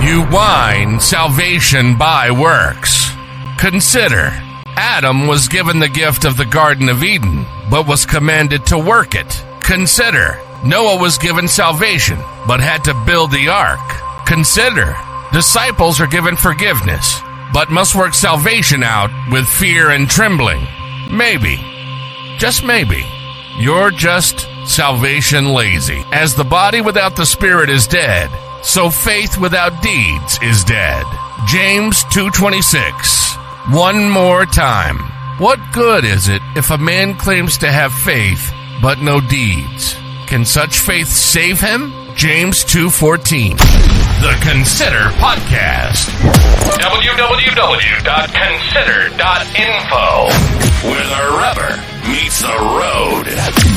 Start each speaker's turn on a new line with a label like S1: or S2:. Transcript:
S1: You whine salvation by works. Consider, Adam was given the gift of the Garden of Eden, but was commanded to work it. Consider, Noah was given salvation, but had to build the ark. Consider, disciples are given forgiveness, but must work salvation out with fear and trembling. Maybe, just maybe, you're just salvation lazy. As the body without the spirit is dead, so faith without deeds is dead. James 2:26. One more time. What good is it if a man claims to have faith but no deeds? Can such faith save him? James 2:14. The Consider Podcast. www.consider.info. Where the rubber meets the road.